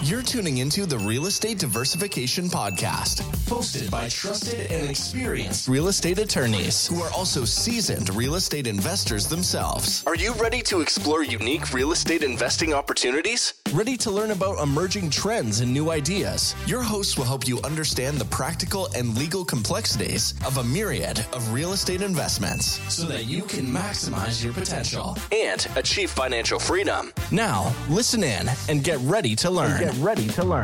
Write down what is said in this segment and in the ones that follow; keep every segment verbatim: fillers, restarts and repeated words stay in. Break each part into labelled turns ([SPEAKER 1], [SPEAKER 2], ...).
[SPEAKER 1] You're tuning into the Real Estate Diversification Podcast, hosted by trusted and experienced real estate attorneys who are also seasoned real estate investors themselves. Are you ready to explore unique real estate investing opportunities? Ready to learn about emerging trends and new ideas? Your hosts will help you understand the practical and legal complexities of a myriad of real estate investments so that you can maximize your potential and achieve financial freedom. Now, listen in and get ready to learn. Get ready to learn.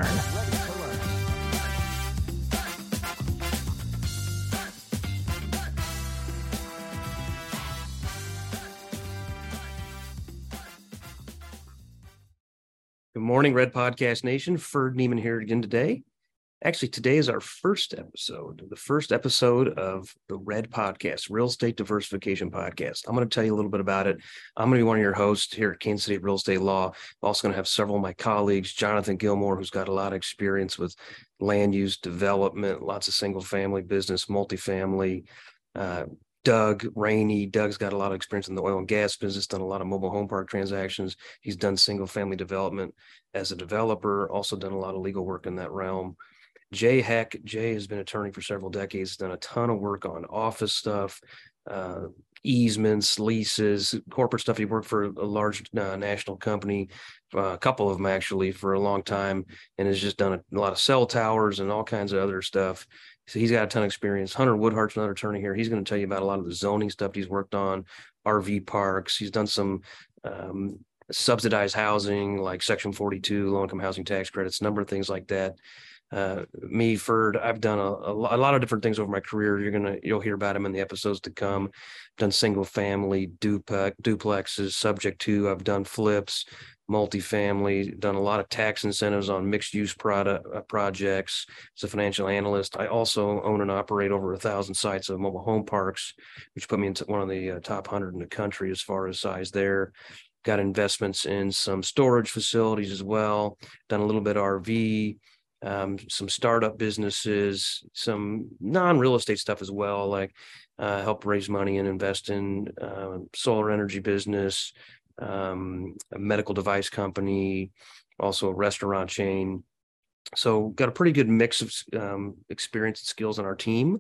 [SPEAKER 2] Good morning, Red Podcast Nation. Ferd Neiman here again today. Actually, today is our first episode, the first episode of the Red Podcast, Real Estate Diversification Podcast. I'm going to tell you a little bit about it. I'm going to be one of your hosts here at Kansas City Real Estate Law. I'm also going to have several of my colleagues, Jonathan Gilmore, who's got a lot of experience with land use development, lots of single-family business, multifamily, uh, Doug Rainey. Doug's got a lot of experience in the oil and gas business, done a lot of mobile home park transactions. He's done single-family development as a developer, also done a lot of legal work in that realm. Jay Heck, Jay has been an attorney for several decades, done a ton of work on office stuff, uh, easements, leases, corporate stuff. He worked for a large uh, national company, uh, a couple of them actually, for a long time, and has just done a, a lot of cell towers and all kinds of other stuff. So he's got a ton of experience. Hunter Woodhart's another attorney here. He's going to tell you about a lot of the zoning stuff he's worked on, R V parks. He's done some um, subsidized housing like Section forty-two, low-income housing tax credits, a number of things like that. Uh, me, Ferd, I've done a, a lot of different things over my career. You're gonna, you'll hear about them in the episodes to come. Done single family, duplex, duplexes, subject to. I've done flips, multifamily. Done a lot of tax incentives on mixed use product uh, projects. As a financial analyst, I also own and operate over a thousand sites of mobile home parks, which put me into one of the uh, top hundred in the country as far as size there. Got investments in some storage facilities as well. Done a little bit of R V. Um, some startup businesses, some non-real estate stuff as well, like uh, help raise money and invest in uh, solar energy business, um, a medical device company, also a restaurant chain. So got a pretty good mix of um, experience and skills on our team.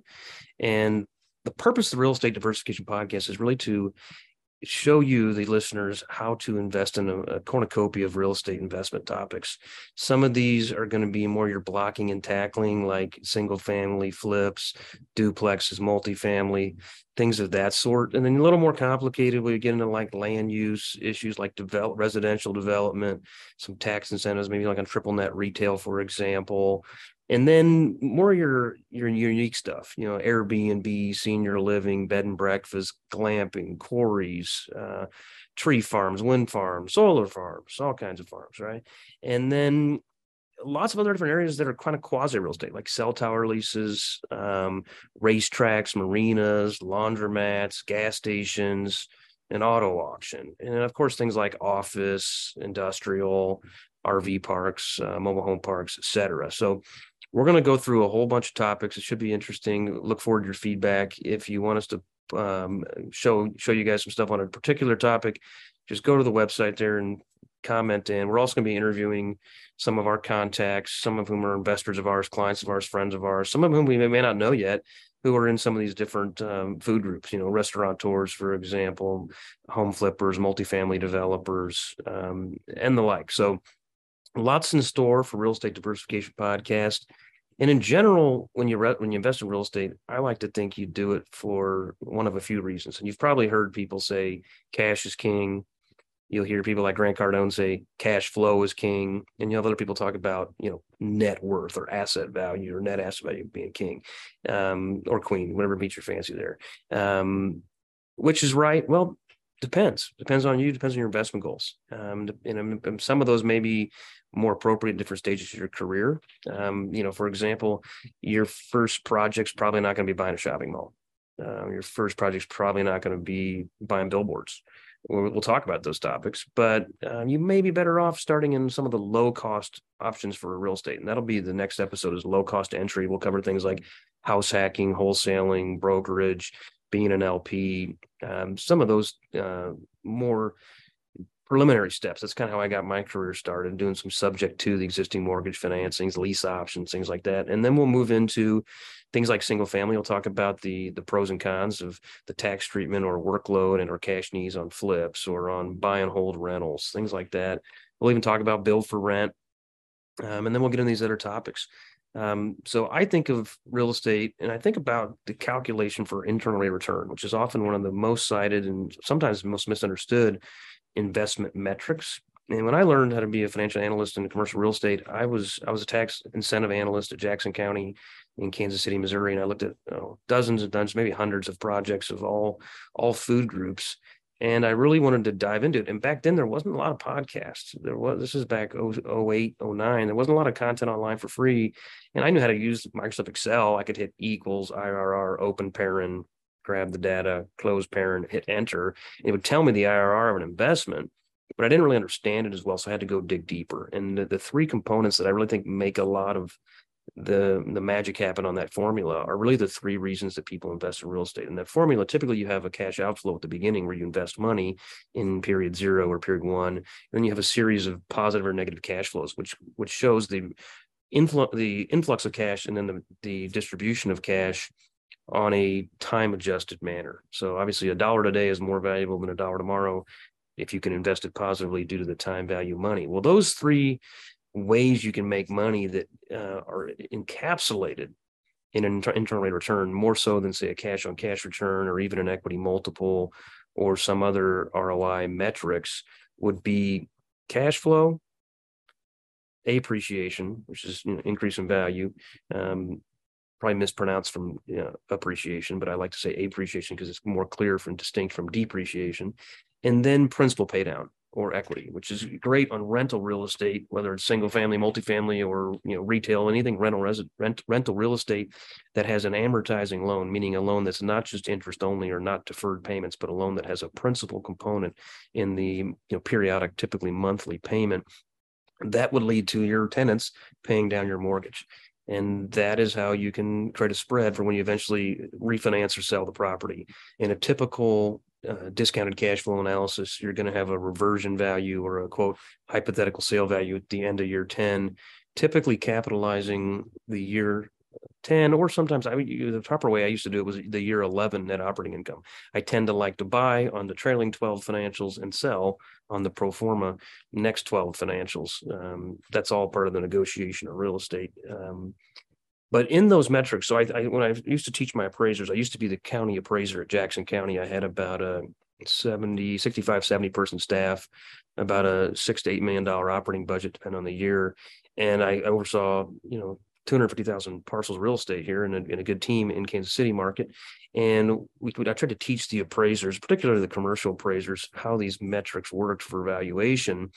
[SPEAKER 2] And the purpose of the Real Estate Diversification Podcast is really to show you, the listeners, how to invest in a, a cornucopia of real estate investment topics. Some of these are going to be more your blocking and tackling, like single family flips, duplexes, multifamily, things of that sort. And then a little more complicated, we get into like land use issues like develop, residential development, some tax incentives, maybe like on triple net retail, for example. And then more your your unique stuff, you know, Airbnb, senior living, bed and breakfast, glamping, quarries, uh, tree farms, wind farms, solar farms, all kinds of farms, right? And then lots of other different areas that are kind of quasi real estate, like cell tower leases, um, racetracks, marinas, laundromats, gas stations, and auto auction. And of course, things like office, industrial, R V parks, uh, mobile home parks, et cetera. So we're going to go through a whole bunch of topics. It should be interesting. Look forward to your feedback. If you want us to um, show show you guys some stuff on a particular topic, just go to the website there and comment in. We're also going to be interviewing some of our contacts, some of whom are investors of ours, clients of ours, friends of ours, some of whom we may, may not know yet, who are in some of these different um, food groups, you know, restaurateurs, for example, home flippers, multifamily developers, um, and the like. So lots in store for Real Estate Diversification Podcast. And in general, when you re- when you invest in real estate, I like to think you do it for one of a few reasons. And you've probably heard people say cash is king. You'll hear people like Grant Cardone say cash flow is king. And you'll have other people talk about, you know, net worth or asset value or net asset value being king, um, or queen, whatever meets your fancy there. Um, which is right? Well, depends. Depends on you. Depends on your investment goals. Um, and some of those may be more appropriate in different stages of your career. Um, you know, for example, your first project's probably not going to be buying a shopping mall. Uh, your first project's probably not going to be buying billboards. We'll, we'll talk about those topics, but uh, you may be better off starting in some of the low-cost options for real estate. And that'll be the next episode, is low-cost entry. We'll cover things like house hacking, wholesaling, brokerage, being an L P, um, some of those uh, more preliminary steps. That's kind of how I got my career started, doing some subject to the existing mortgage financings, lease options, things like that. And then we'll move into things like single family. We'll talk about the the pros and cons of the tax treatment or workload and or cash needs on flips or on buy and hold rentals, things like that. We'll even talk about build for rent. Um, and then we'll get into these other topics. Um, so I think of real estate and I think about the calculation for internal rate of return, which is often one of the most cited and sometimes most misunderstood investment metrics. And when I learned how to be a financial analyst in commercial real estate, I was I was a tax incentive analyst at Jackson County in Kansas City, Missouri, and I looked at you know, dozens and dozens, maybe hundreds of projects of all all food groups. And I really wanted to dive into it. And back then, there wasn't a lot of podcasts. There was this is back oh eight, oh nine. There wasn't a lot of content online for free, and I knew how to use Microsoft Excel. I could hit equals, I R R, open parent, grab the data, close parent, hit enter. It would tell me the I R R of an investment, but I didn't really understand it as well. So I had to go dig deeper. And the, the three components that I really think make a lot of the, the magic happen on that formula are really the three reasons that people invest in real estate. And that formula, typically you have a cash outflow at the beginning where you invest money in period zero or period one. And then you have a series of positive or negative cash flows, which, which shows the influx, the influx of cash and then the, the distribution of cash on a time adjusted manner. So obviously a dollar today is more valuable than a dollar tomorrow if you can invest it positively due to the time value money. Well, those three ways you can make money that uh, are encapsulated in an inter- internal rate of return more so than say a cash on cash return or even an equity multiple or some other R O I metrics would be cash flow, appreciation, which is you know, increase in value, um, probably mispronounced from you know, appreciation, but I like to say appreciation because it's more clear from distinct from depreciation, and then principal pay down or equity, which is great on rental real estate, whether it's single family, multifamily, or you know retail, anything rental resident rent rental real estate that has an amortizing loan, meaning a loan that's not just interest only or not deferred payments, but a loan that has a principal component in the you know periodic, typically monthly payment. That would lead to your tenants paying down your mortgage. And that is how you can create a spread for when you eventually refinance or sell the property. In a typical uh, discounted cash flow analysis, you're going to have a reversion value or a quote hypothetical sale value at the end of year ten, typically capitalizing the year ten, or sometimes I mean, the proper way I used to do it was the year eleven net operating income. I tend to like to buy on the trailing twelve financials and sell on the pro forma next twelve financials. Um, that's all part of the negotiation of real estate. Um, but in those metrics, so I, I when I used to teach my appraisers, I used to be the county appraiser at Jackson County. I had about a seventy, sixty-five, seventy person staff, about a six to eight million dollar operating budget, depending on the year. And I oversaw, you know, two hundred fifty thousand parcels of real estate here in a, in a good team in Kansas City market. And we, I tried to teach the appraisers, particularly the commercial appraisers, how these metrics worked for valuation.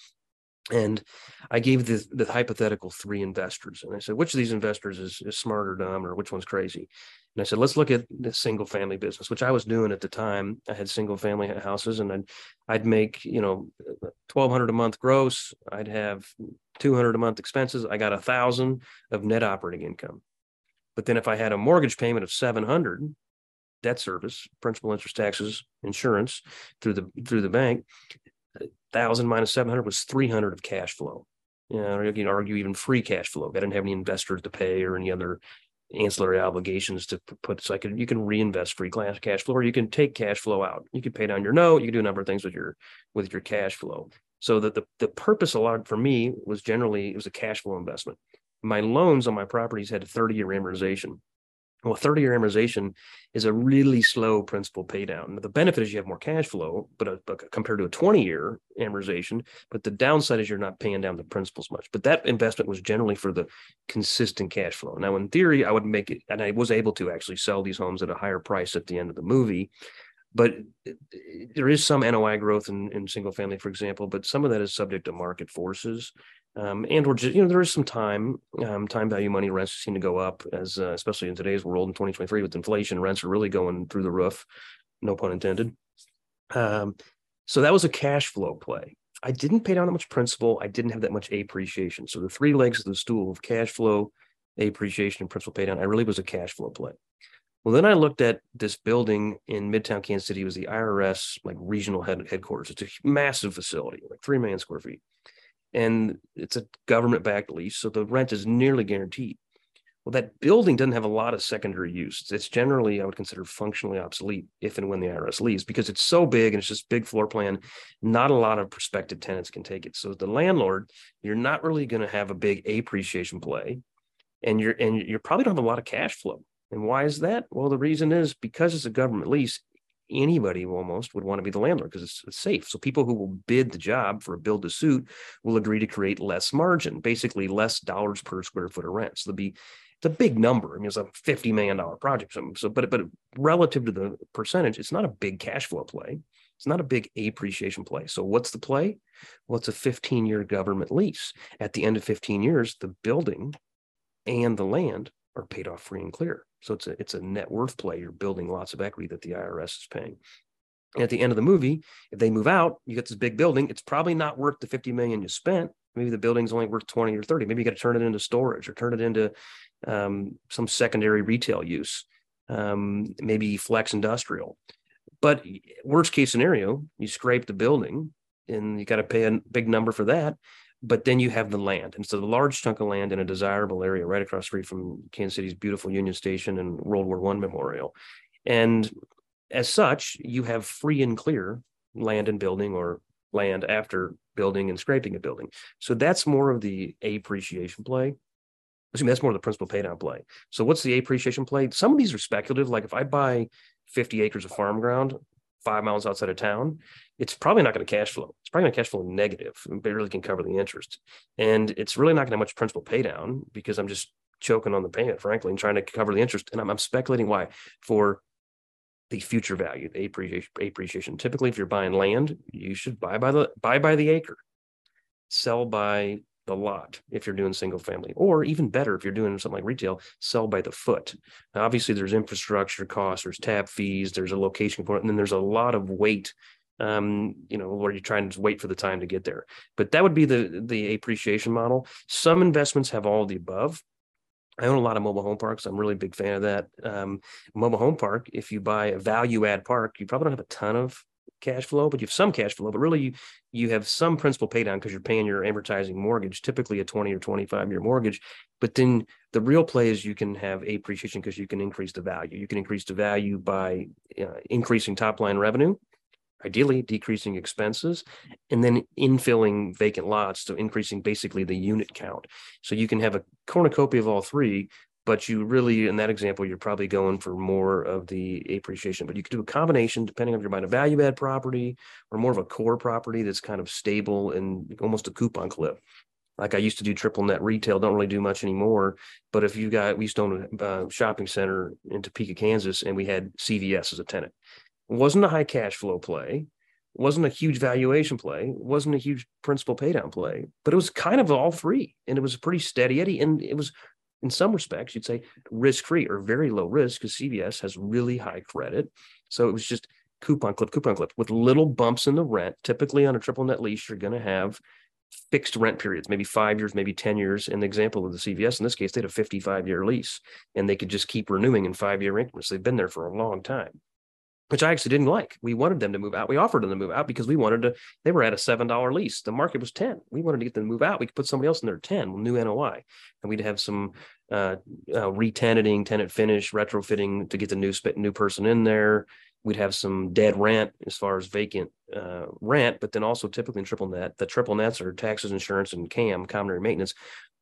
[SPEAKER 2] And I gave the, the hypothetical three investors. And I said, which of these investors is, is smart or dumb, or which one's crazy? And I said, let's look at the single family business, which I was doing at the time. I had single family houses and I'd, I'd make, you know, twelve hundred a month gross. I'd have two hundred a month expenses. I got a thousand of net operating income. But then if I had a mortgage payment of seven hundred, debt service, principal, interest, taxes, insurance through the, through the bank, thousand minus seven hundred was three hundred of cash flow. You know, you can argue even free cash flow. I didn't have any investors to pay or any other ancillary obligations to put. So I could, you can reinvest free cash flow, or you can take cash flow out. You could pay down your note. You can do a number of things with your, with your cash flow. So that the, the purpose a lot for me was generally, it was a cash flow investment. My loans on my properties had a thirty year amortization. Well, thirty year amortization is a really slow principal pay down. The benefit is you have more cash flow, but, a, but compared to a twenty year amortization, but the downside is you're not paying down the principals much. But that investment was generally for the consistent cash flow. Now, in theory, I would make it, and I was able to actually sell these homes at a higher price at the end of the movie. But there is some N O I growth in, in single family, for example, but some of that is subject to market forces. Um, and we're just, you know, there is some time, um, time value money rents seem to go up as, uh, especially in today's world in twenty twenty-three with inflation, rents are really going through the roof, no pun intended. Um, so that was a cash flow play. I didn't pay down that much principal. I didn't have that much appreciation. So the three legs of the stool of cash flow, appreciation, and principal pay down, I really was a cash flow play. Well, then I looked at this building in Midtown Kansas City. It was the I R S like regional head, headquarters. It's a massive facility, like three million square feet. And it's a government-backed lease, so the rent is nearly guaranteed. Well, that building doesn't have a lot of secondary use. It's generally, I would consider, functionally obsolete if and when the I R S leaves, because it's so big and it's just big floor plan. Not a lot of prospective tenants can take it. So the landlord, you're not really going to have a big appreciation play, and you're and you probably don't have a lot of cash flow. And why is that? Well, the reason is because it's a government lease. Anybody almost would want to be the landlord because it's, it's safe. So people who will bid the job for a build to suit will agree to create less margin, basically less dollars per square foot of rent. So there'll be it's a big number. I mean, it's a fifty million dollars project. So, but but relative to the percentage, it's not a big cash flow play. It's not a big appreciation play. So what's the play? Well, it's a fifteen-year government lease. At the end of fifteen years, the building and the land are paid off free and clear. So it's a it's a net worth play. You're building lots of equity that the I R S is paying. And at the end of the movie, if they move out, you get this big building. It's probably not worth the fifty million dollars you spent. Maybe the building's only worth twenty or thirty. Maybe you got to turn it into storage or turn it into um, some secondary retail use, um, maybe flex industrial. But worst case scenario, you scrape the building and you got to pay a big number for that. But then you have the land. And so the large chunk of land in a desirable area right across the street from Kansas City's beautiful Union Station and World War One Memorial. And as such, you have free and clear land and building, or land after building and scraping a building. So that's more of the appreciation play. Excuse me, that's more of the principal pay down play. So what's the appreciation play? Some of these are speculative. Like if I buy fifty acres of farm ground five miles outside of town, it's probably not going to cash flow. It's probably going to cash flow negative. It barely can cover the interest. And it's really not going to have much principal pay down because I'm just choking on the payment, frankly, and trying to cover the interest. And I'm, I'm speculating why for the future value, the appreciation, appreciation. Typically, if you're buying land, you should buy by the buy by the acre, sell by the lot if you're doing single family, or even better if you're doing something like retail, sell by the foot. Now, obviously there's infrastructure costs, there's tap fees, there's a location component, and then there's a lot of wait, um, you know, where you're trying to wait for the time to get there. But that would be the the appreciation model. Some investments have all of the above. I own a lot of mobile home parks. I'm really a big fan of that. Um, mobile home park, if you buy a value add park, you probably don't have a ton of cash flow, but you have some cash flow, but really you you have some principal pay down because you're paying your amortizing mortgage, typically a twenty or twenty-five year mortgage. But then the real play is you can have appreciation because you can increase the value. You can increase the value by uh, increasing top line revenue, ideally decreasing expenses, and then infilling vacant lots, so increasing basically the unit count. So you can have a cornucopia of all three, but you really, in that example, you're probably going for more of the appreciation. But you could do a combination depending on if you're buying a value add property or more of a core property that's kind of stable and almost a coupon clip. Like I used to do triple net retail, don't really do much anymore. But if you got, we used to own a uh, shopping center in Topeka, Kansas, and we had C V S as a tenant. It wasn't a high cash flow play. It wasn't a huge valuation play. It wasn't a huge principal pay down play, but it was kind of all three. And it was a pretty steady Eddie. And it was, in some respects, you'd say risk-free or very low risk because C V S has really high credit. So it was just coupon clip, coupon clip with little bumps in the rent. Typically on a triple net lease, you're going to have fixed rent periods, maybe five years, maybe ten years. In the example of the C V S, in this case, they had a fifty-five year lease and they could just keep renewing in five year increments. They've been there for a long time, which I actually didn't like. We wanted them to move out. We offered them to move out because we wanted to, they were at a seven dollar lease. The market was ten. We wanted to get them to move out. We could put somebody else in there ten, new N O I. And we'd have some uh, uh, re-tenanting, tenant finish, retrofitting to get the new new person in there. We'd have some dead rent as far as vacant uh, rent, but then also typically in triple net, the triple nets are taxes, insurance, and C A M, common area maintenance.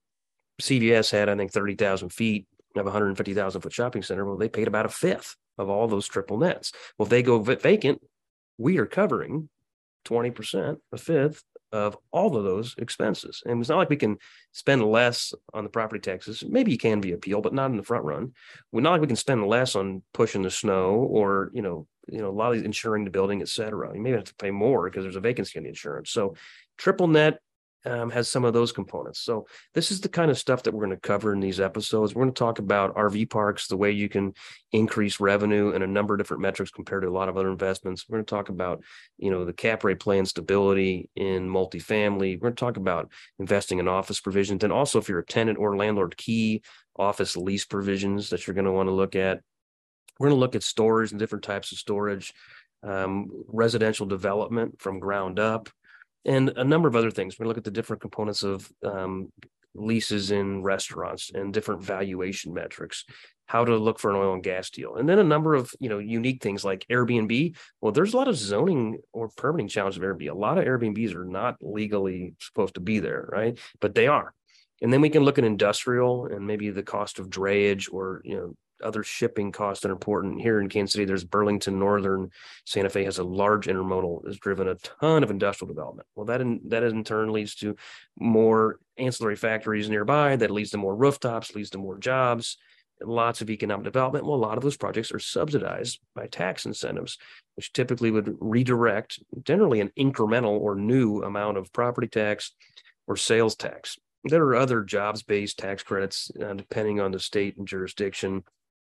[SPEAKER 2] C V S had, I think, thirty thousand feet of a one hundred fifty thousand foot shopping center. Well, they paid about a fifth of all those triple nets. Well, if they go vacant, we are covering twenty percent, a fifth of all of those expenses. And it's not like we can spend less on the property taxes. Maybe you can be appeal, but not in the front run. We're not like we can spend less on pushing the snow or, you know, you know, a lot of insuring the building, et cetera. You may have to pay more because there's a vacancy on the insurance. So triple net Um, has some of those components. So this is the kind of stuff that we're going to cover in these episodes. We're going to talk about R V parks, the way you can increase revenue and a number of different metrics compared to a lot of other investments. We're going to talk about, you know, the cap rate play and stability in multifamily. We're going to talk about investing in office provisions. And also, if you're a tenant or landlord, key office lease provisions that you're going to want to look at. We're going to look at storage and different types of storage, um, residential development from ground up, and a number of other things. We're going to look at the different components of um, leases in restaurants and different valuation metrics, how to look for an oil and gas deal, and then a number of, you know, unique things like Airbnb. Well, there's a lot of zoning or permitting challenges of Airbnb. A lot of Airbnbs are not legally supposed to be there, right? But they are. And then we can look at industrial and maybe the cost of drayage or, you know, other shipping costs that are important. Here in Kansas City, there's Burlington Northern. Santa Fe has a large intermodal, has driven a ton of industrial development. Well, that in, that in turn leads to more ancillary factories nearby. That leads to more rooftops, leads to more jobs, lots of economic development. Well, a lot of those projects are subsidized by tax incentives, which typically would redirect generally an incremental or new amount of property tax or sales tax. There are other jobs-based tax credits, uh, depending on the state and jurisdiction.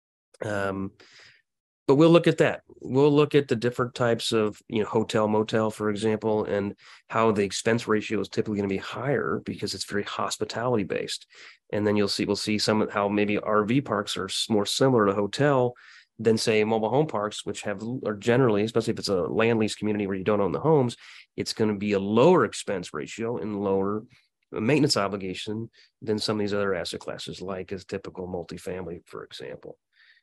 [SPEAKER 2] Um, but we'll look at that. We'll look at the different types of, you know, hotel, motel, for example, and how the expense ratio is typically going to be higher because it's very hospitality based. And then you'll see, we'll see some of how maybe R V parks are more similar to hotel than say mobile home parks, which have are generally, especially if it's a land lease community where you don't own the homes, it's going to be a lower expense ratio and lower maintenance obligation than some of these other asset classes, like a typical multifamily, for example.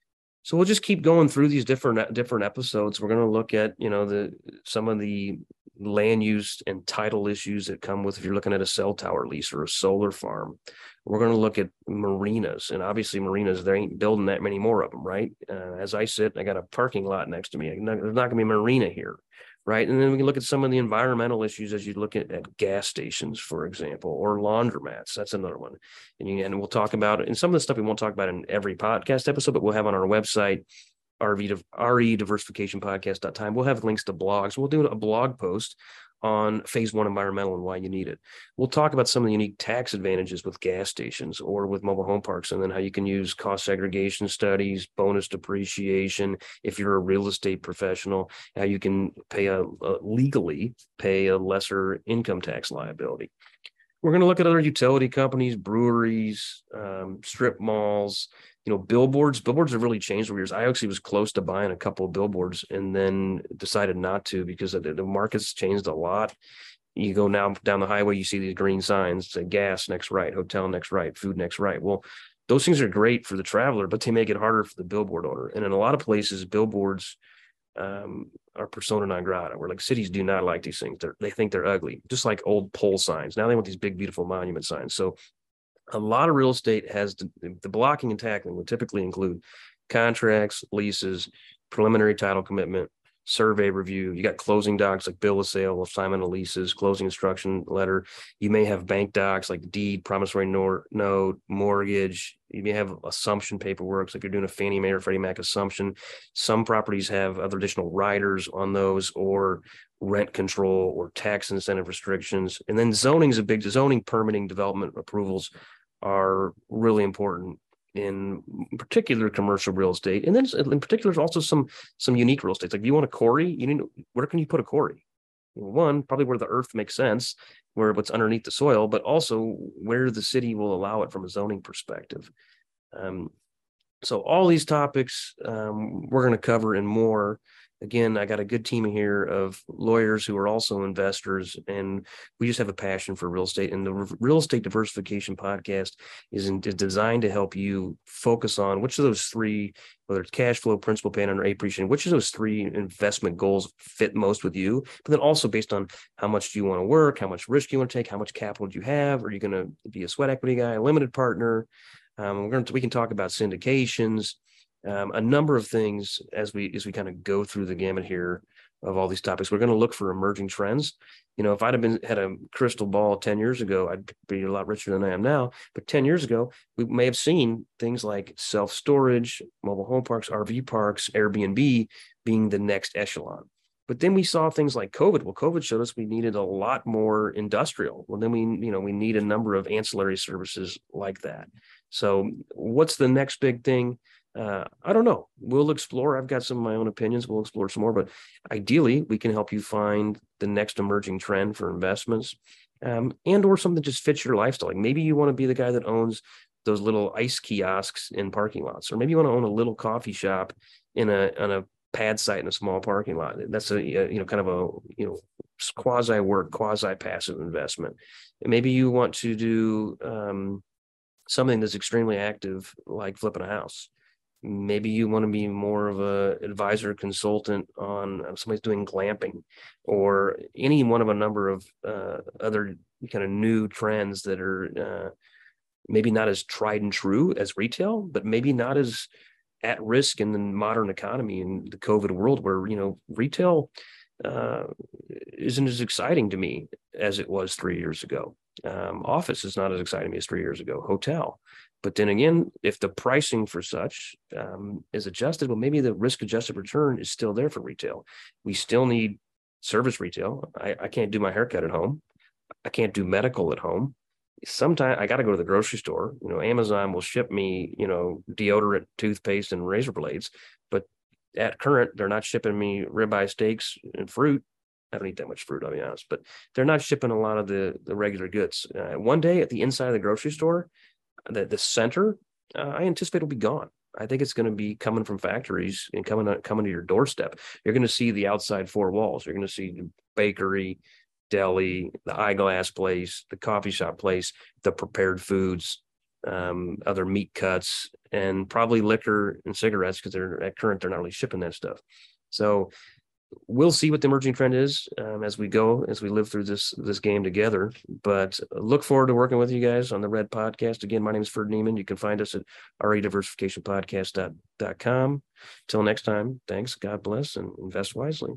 [SPEAKER 2] So we'll just keep going through these different different episodes. We're going to look at, you know, the some of the land use and title issues that come with if you're looking at a cell tower lease or a solar farm. We're going to look at marinas, and obviously marinas, they ain't building that many more of them, right? Uh, as I sit, I got a parking lot next to me. Not, there's not going to be a marina here, right? And then we can look at some of the environmental issues as you look at, at gas stations, for example, or laundromats. That's another one. And, you, and we'll talk about it. And some of the stuff we won't talk about in every podcast episode, but we'll have on our website, R V, R E diversification podcast dot com. We'll have links to blogs. We'll do a blog post on phase one environmental and why you need it. We'll talk about some of the unique tax advantages with gas stations or with mobile home parks, and then how you can use cost segregation studies, bonus depreciation. If you're a real estate professional, how you can pay a, a legally pay a lesser income tax liability. We're going to look at other utility companies, breweries, um, strip malls, you know, billboards. Billboards have really changed over years. I actually was close to buying a couple of billboards and then decided not to because the, the market's changed a lot. You go now down the highway, you see these green signs, say gas next right, hotel next right, food next right. Well, those things are great for the traveler, but they make it harder for the billboard owner. And in a lot of places, billboards um, are persona non grata, where like cities do not like these things. They're, they think they're ugly, just like old pole signs. Now they want these big, beautiful monument signs. So a lot of real estate has the, the blocking and tackling would typically include contracts, leases, preliminary title commitment, survey review. You got closing docs like bill of sale, assignment of leases, closing instruction letter. You may have bank docs like deed, promissory note, mortgage. You may have assumption paperwork, so if you're doing a Fannie Mae or Freddie Mac assumption. Some properties have other additional riders on those, or rent control or tax incentive restrictions. And then zoning is a big zoning, permitting, development approvals are really important in particular commercial real estate. And then in particular, there's also some some unique real estate. Like if you want a quarry, you need, where can you put a quarry? One, probably where the earth makes sense, where what's underneath the soil, but also where the city will allow it from a zoning perspective. Um, so all these topics um, we're going to cover and more. Again, I got a good team here of lawyers who are also investors, and we just have a passion for real estate. And the Real Estate Diversification Podcast is, in, is designed to help you focus on which of those three, whether it's cash flow, principal payment, or appreciation, which of those three investment goals fit most with you. But then also based on how much do you want to work, how much risk do you want to take, how much capital do you have? Are you going to be a sweat equity guy, a limited partner? Um, we're going to we can talk about syndications. Um, a number of things as we as we kind of go through the gamut here of all these topics. We're going to look for emerging trends. You know, if I'd have been had a crystal ball ten years ago, I'd be a lot richer than I am now. But ten years ago, we may have seen things like self-storage, mobile home parks, R V parks, Airbnb being the next echelon. But then we saw things like COVID. Well, COVID showed us we needed a lot more industrial. Well, then we, you know, we need a number of ancillary services like that. So what's the next big thing? Uh, I don't know. We'll explore. I've got some of my own opinions. We'll explore some more, but ideally we can help you find the next emerging trend for investments, um, and or something that just fits your lifestyle. Like maybe you want to be the guy that owns those little ice kiosks in parking lots, or maybe you want to own a little coffee shop in a on a pad site in a small parking lot. That's a, a you know kind of a you know quasi work, quasi passive investment. And maybe you want to do um, something that's extremely active, like flipping a house. Maybe you want to be more of a advisor consultant on uh, somebody's doing glamping, or any one of a number of uh, other kind of new trends that are uh, maybe not as tried and true as retail, but maybe not as at risk in the modern economy in the COVID world, where, you know, retail uh, isn't as exciting to me as it was three years ago. Um, office is not as exciting to me as three years ago. Hotel. But then again, if the pricing for such um, is adjusted, well, maybe the risk-adjusted return is still there for retail. We still need service retail. I, I can't do my haircut at home. I can't do medical at home. Sometimes I got to go to the grocery store. You know, Amazon will ship me, you know, deodorant, toothpaste, and razor blades. But at current, they're not shipping me ribeye steaks and fruit. I don't eat that much fruit, I'll be honest. But they're not shipping a lot of the, the regular goods. Uh, one day at the inside of the grocery store, the, the center, uh, I anticipate will be gone. I think it's going to be coming from factories and coming coming to your doorstep. You're going to see the outside four walls. You're going to see the bakery, deli, the eyeglass place, the coffee shop place, the prepared foods, um, other meat cuts, and probably liquor and cigarettes, because they're at current, they're not really shipping that stuff. So we'll see what the emerging trend is um, as we go, as we live through this this game together. But look forward to working with you guys on the Red Podcast. Again, my name is Ferd Neiman. You can find us at R E diversification podcast dot com. Till next time, thanks, God bless, and invest wisely.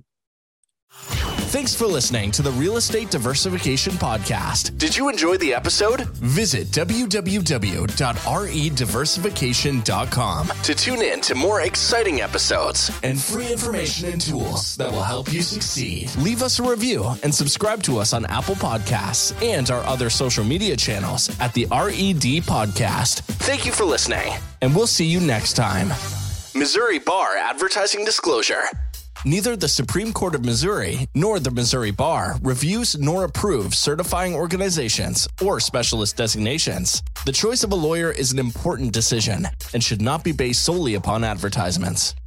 [SPEAKER 1] Thanks for listening to the Real Estate Diversification Podcast. Did you enjoy the episode? Visit w w w dot r e diversification dot com to tune in to more exciting episodes and free information and tools that will help you succeed. Leave us a review and subscribe to us on Apple Podcasts and our other social media channels at the R E D Podcast. Thank you for listening, and we'll see you next time. Missouri Bar Advertising Disclosure. Neither the Supreme Court of Missouri nor the Missouri Bar reviews nor approves certifying organizations or specialist designations. The choice of a lawyer is an important decision and should not be based solely upon advertisements.